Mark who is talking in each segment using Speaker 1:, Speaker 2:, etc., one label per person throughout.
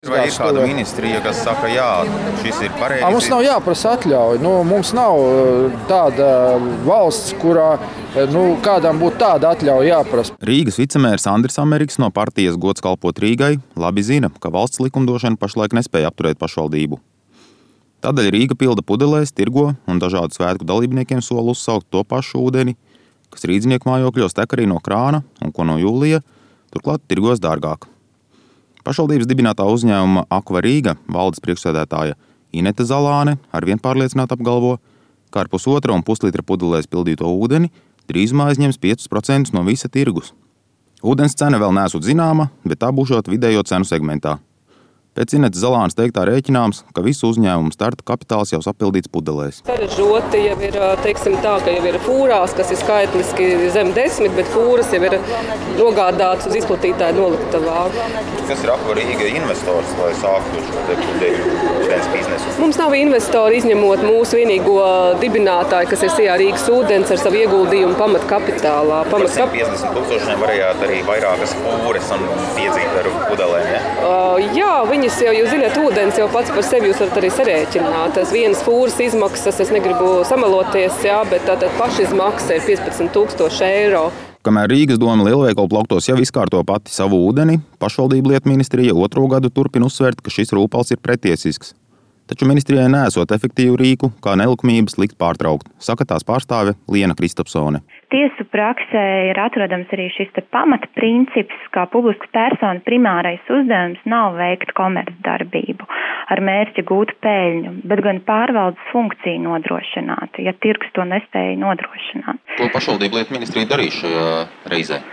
Speaker 1: Vai ir kāda ministrija, kas saka, jā, šis ir pareizi?
Speaker 2: Mums nav jāprasa atļauja. Mums nav tāda valsts, kurā kādam būtu tāda atļauja jāprasa.
Speaker 1: Rīgas vicemērs Andris Ameriks no partijas Gods kalpot Rīgai labi zina, ka valsts likumdošana pašlaik nespēja apturēt pašvaldību. Tādēļ Rīga pilda pudelēs, tirgo un dažādu svētku dalībniekiem sola uzsaukt to pašu ūdeni, kas rīdzinieku mājokļos tek arī no krāna un ko no jūlija, turklāt tirgos dārgāk. Pašvaldības dibinātā uzņēmuma Aqua Rīga valdes priekšsēdētāja Inete Zalāne arvien pārliecināti apgalvo, ka ar 1,5 litra pudelēs pildīto ūdeni drīzumā aizņems 5% no visa tirgus. Ūdens cena vēl neesot zināma, bet tā būšot vidējo cenu segmentā. Pēc Inetes Zalānes teiktā rēķināms, ka visu uzņēmumu starta kapitāls jau sapildīts pudelēs.
Speaker 3: Sarežoti jau ir, teiksim tā, ka jau ir fūrās, kas ir skaitliski zem 10, bet fūras jau ir nogādāts uz izplatītāju noliktavā.
Speaker 1: Kas ir Aqua Rīga investors, lai sāktu šo pudeļu ūdens biznesu?
Speaker 3: Mums nav investori, izņemot mūsu vienīgo dibinātāju, kas ir Sijā Rīgas ūdens ar savu ieguldījumu pamatkapitālā.
Speaker 1: Par 150 000 varējāt arī vairākas fūres un piedzīt ar pudelēm, ja?
Speaker 3: Jā, viņas jau, jūs zināt, ūdens jau pats par sevi jūs varat arī sarēķināt. Tas vienas fūras izmaksas, es negribu samaloties, jā, bet tātad pašizmaksa ir 15 000 eiro.
Speaker 1: Kamēr Rīgas doma lielveikalu plauktos jau izkārto pati savu ūdeni, pašvaldību lietu ministrija 2. gadu turpina uzsvērt, ka šis rūpals ir pretiesisks. Taču ministrijai neesot efektīvu rīku, kā nelikumības likt pārtraukt, saka tās pārstāve Liena Kristapsone.
Speaker 4: Tiesu praksē ir atrodams arī šis pamatprincips, kā publiskas persona primārais uzdevums nav veikt komercdarbību ar mērķi gūt peļņu, bet gan pārvaldes funkciju nodrošināt, ja tirgus to nespēja nodrošināt.
Speaker 1: Ko pašvaldību lietu ministrija darīs šajā reizē?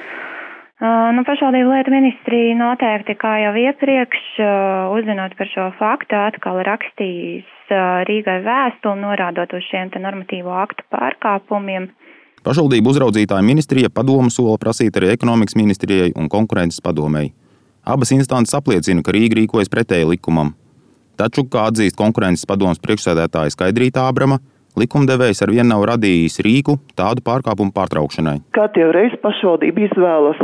Speaker 4: Pašvaldību lietu ministrija noteikti, kā jau iepriekš, uzzinot par šo faktu, atkal rakstīs Rīgai vēstuli, norādot uz šiem normatīvo aktu pārkāpumiem.
Speaker 1: Pašvaldību uzraudzītāja ministrija padomu sola prasīt arī ekonomikas ministrijai un konkurences padomei. Abas instances apliecina, ka Rīga rīkojas pretēji likumam. Taču, kā atzīst konkurences padomas priekšsēdētāja Skaidrīta Ābrama, likumdevējs arvien nav radījis rīku tādu pārkāpumu pārtraukšanai.
Speaker 5: Katru reizi pašvaldība izvēlas,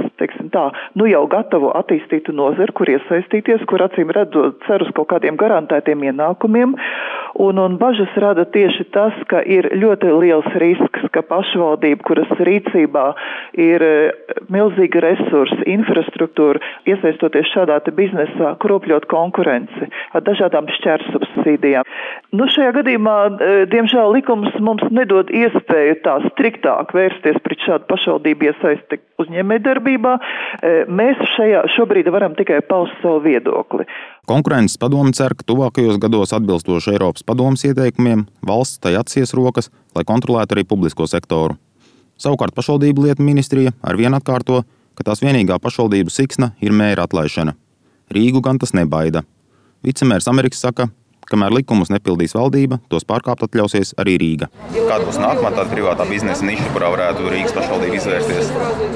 Speaker 5: jau gatavu attīstītu nozari, kur iesaistīties, kur acīm redzot cer uz kaut kādiem garantētiem ienākumiem. Un bažas rada tieši tas, ka ir ļoti liels risks, ka pašvaldība, kuras rīcībā ir milzīgi resursi, infrastruktūra, iesaistoties šādā biznesā, kropļot konkurenci ar dažādām šķērsubsīdijām. Šajā gadījumā, diemžēl, likums mums nedod iespēju tā striktāk vērsties pret šādu pašvaldību iesaisti uzņēmējdarbībā. Mēs šobrīd varam tikai paust savu viedokli.
Speaker 1: Konkurences padome cer, ka tuvākajos gados atbilstoši Eiropas padomes ieteikumiem valsts tai atsies rokas, lai kontrolētu arī publisko sektoru. Savukārt pašvaldību lietu ministrija arvien atkārto, ka tās vienīgā pašvaldību siksna ir mēra atlaišana. Rīgu gan tas nebaida. Vicemērs Ameriks saka, kamēr likumus nepildīs valdība, tos pārkāpt atļausies arī Rīga. Kāda būs nākamā tāda privātā biznesa niša, kurā varētu Rīgas pašvaldība izvērsties?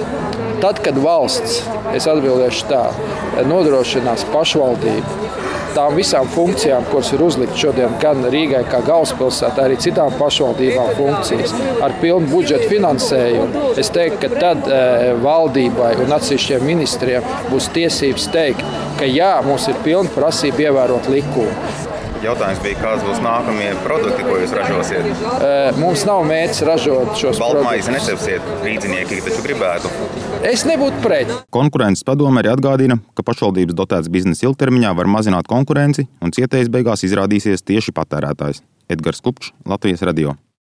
Speaker 2: Tad, kad valsts, es atbildēšu tā, nodrošinās pašvaldību tām visām funkcijām, kuras ir uzlikts šodien gan Rīgai kā galvaspilsētā, arī citām pašvaldībām funkcijas ar pilnu budžetu finansējumu, es teiktu, ka tad valdībai un atsevišķiem ministriem būs tiesības teikt, ka jā, mums ir pilna prasība ievērot likumu.
Speaker 1: Jautājums bija, kāds būs nākamie produkti, ko jūs ražosiet?
Speaker 2: Mums nav mērķis ražot šos produktus.
Speaker 1: Baltmaizi necepsiet rīdzinieki, taču gribētu.
Speaker 2: Es nebūtu pret.
Speaker 1: Konkurences padome arī atgādina, ka pašvaldības dotēts biznesa ilgtermiņā var mazināt konkurenci un cietējs beigās izrādīsies tieši patērētājs. Edgars Kupčs, Latvijas radio.